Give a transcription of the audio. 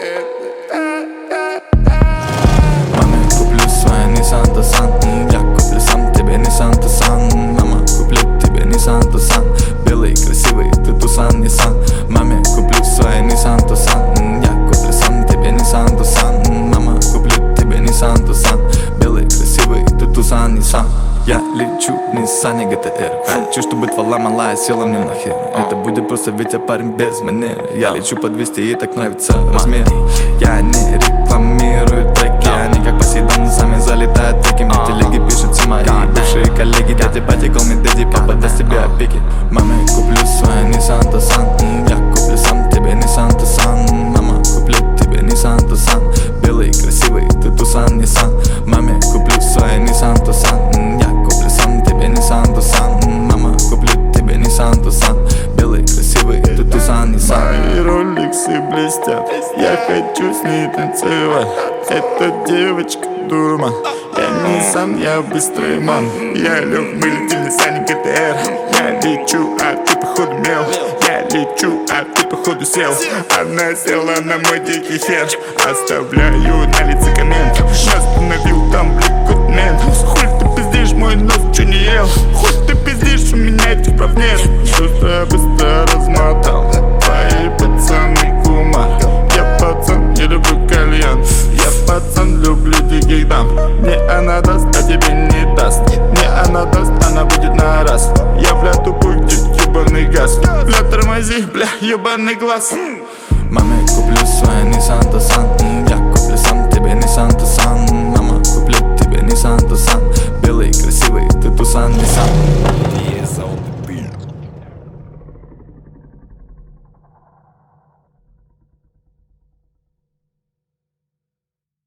Маме куплю свой Nissan Tucson. Я куплю сам тебе Nissan Tucson. Мама, куплю тебе Nissan Tucson. Белый, красивый, ты Tucson, Nissan. Маме куплю свой Nissan Tucson. Я куплю сам тебе Nissan Tucson. Мама, куплю тебе Nissan Tucson. Белый, красивый, ты Tucson, Nissan. Я лечу в Ниссане GTR. Хочу, чтобы твоя малая села мне на хер. Это будет просто, ведь я парень без манер. Я лечу по 200 и так нравится размер. Я не рекламирую треки, они как Посейдон сами залетают треки. Мне телеги пишут все мои бывшие коллеги. Дядя, батя, call me daddy, папа даст тебе опеки. Маме куплю свой Nissan Tucson. Я куплю сам тебе Nissan Tucson. Мама, куплю тебе Nissan Tucson. Белый, красивый, ты Tucson, Nissan. Маме куплю свой Nissan Tucson. Я куплю сам тебе Nissan Tucson. Мама, куплю тебе Nissan Tucson. Белый, красивый, ты Tucson, Nissan. Мои роликсы блестят, я хочу с ней танцевать. Эта девочка дурман. Я Nissan, я быстрый ман. Я лег, мы летим в Nissan GTR. Я лечу, а ты походу мел. Я лечу, а ты походу сел. Она села на мой дикий хер. Оставляю на лице коммент. Остановил там бликут мент. Хуй ты пиздишь, мой нос чё не ел. Хуй ты пиздишь, у меня этих прав нет. Что-то быстро размотал. Твои пацаны кума. Я пацан, не люблю кальян. Я пацан, люблю диких дам. Мне она даст, а тебе не даст. Мне она даст, она будет на раз. Я, бля, тупой, где ебаный газ. Бля, тормози, бля, ебаный глаз.